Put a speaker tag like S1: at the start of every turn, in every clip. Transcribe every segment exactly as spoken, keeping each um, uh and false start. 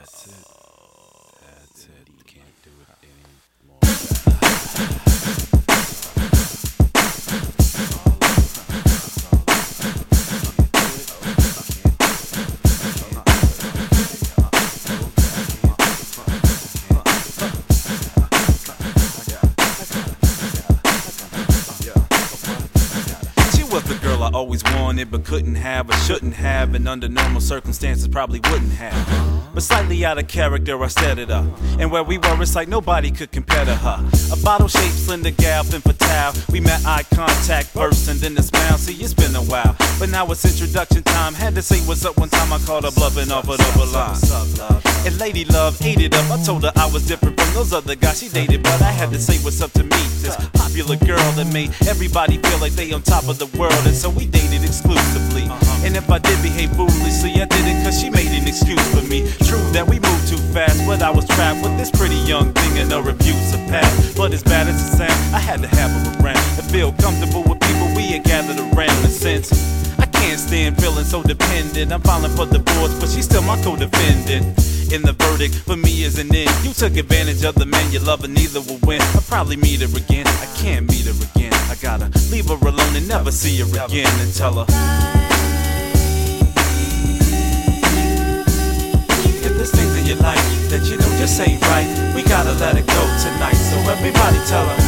S1: That's it. That's it. Can't do it anymore.
S2: Was the girl I always wanted but couldn't have or shouldn't have, and under normal circumstances probably wouldn't have. But slightly out of character I set it up, and where we were it's like nobody could compare to her. A bottle-shaped slender gal, femme fatale. We met eye contact first and then the smile. See, it's been a while, but now it's introduction time. Had to say what's up one time I called her bluffing off of the line. And lady love ate it up. I told her I was different from those other guys she dated, but I had to say what's up to me. This popular girl that made everybody feel like they on top of the world. And so we dated exclusively. Uh-huh. And if I did behave foolishly, I did it cause she made an excuse for me. True that we moved too fast, but I was trapped with this pretty young thing in her abusive past. But as bad as it sounds, I had to have her around and feel comfortable with people we had gathered around. And since I can't stand feeling so dependent, I'm filing for divorce, but she's still my co-defendant. In the verdict for me is an end. You took advantage of the man you love and neither will win. I'll probably meet her again. I can't meet her again. I gotta leave her alone and never see her again and tell her, if there's things in your life that you know just ain't right, we gotta let it go tonight. So everybody tell her,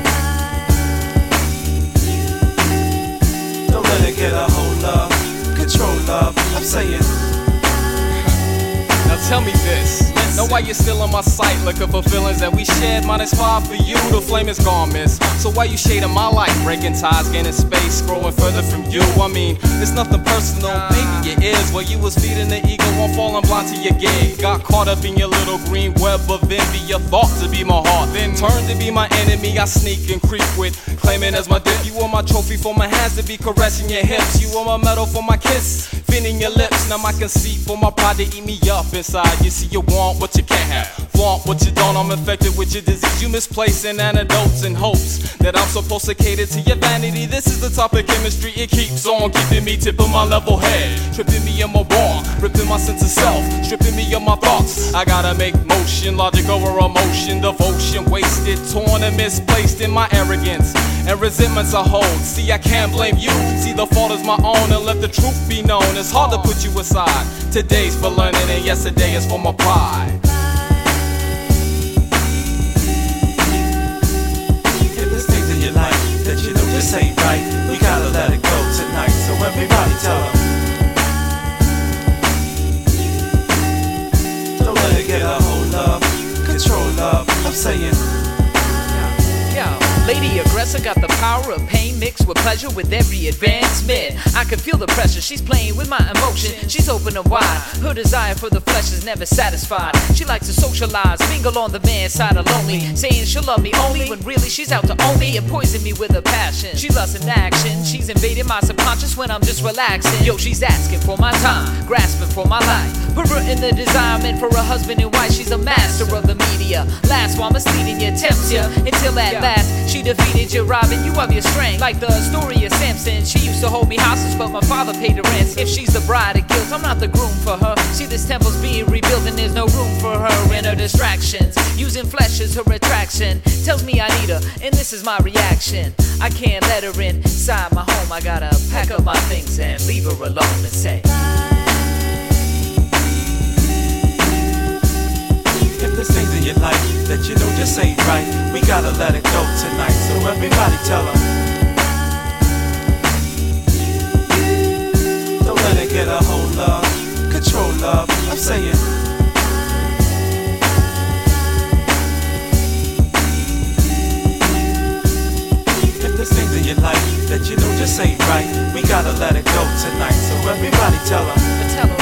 S2: don't let it get a hold of, control love. I'm saying,
S3: now tell me this, know why you're still on my sight, looking for feelings that we shared, minus five for you, the flame is gone, miss. So why you shading my life, breaking ties, gaining space, growing further from you? I mean, it's nothing personal, maybe it is. Well, you was feeding the ego, won't falling blind to your gig. Got caught up in your little green web of envy, your thought to be my heart, then turned to be my enemy. I sneak and creep with, claiming as my dip. You were my trophy for my hands to be caressing your hips. You were my medal for my kiss, feeling your lips. Now my conceit for my pride to eat me up inside. You see, you want what you can't have, flaunt what you don't. I'm infected with your disease. You misplacing antidotes and hopes that I'm supposed to cater to your vanity. This is the type of chemistry, it keeps on keeping me tipping my level head, tripping me in my walk, ripping my sense of self, stripping me of my thoughts. I gotta make motion, logic over emotion, devotion wasted, torn and misplaced in my arrogance and resentments I hold. See, I can't blame you, see the fault is my own, and let the truth be known. It's hard to put you aside. Today's for learning and yesterday is for my pride.
S2: If there's things in your life that you know just ain't right, we gotta let it go tonight. So everybody tell her, don't let it get a hold of, control love. I'm saying,
S4: lady aggressor got the power of pain mixed with pleasure with every advancement. I can feel the pressure, she's playing with my emotion. She's open and wide, her desire for the flesh is never satisfied. She likes to socialize, mingle on the man's side of lonely, saying she'll love me only when really she's out to own me and poison me with her passion. She lusts in action, she's invading my subconscious when I'm just relaxing. Yo, she's asking for my time, grasping for my life, perverting the desire meant for a husband and wife. She's a master of the media, last while misleading you, tempts you, until at last she defeated you, robbing you of your strength. Like the story of Samson, she used to hold me hostage, but my father paid the rent. If she's the bride of guilt, I'm not the groom for her. See, this temple's being rebuilt and there's no room for her and her distractions. Using flesh as her attraction, tells me I need her, and this is my reaction. I can't let her inside my home. I gotta pack up my things and leave her alone and say,
S2: if there's things in your life that you know just ain't right, we gotta let it go tonight. So everybody tell her, don't let it get a hold of, control love. I'm saying, if there's things in your life that you know just ain't right, we gotta let it go tonight. So everybody tell her,
S4: tell her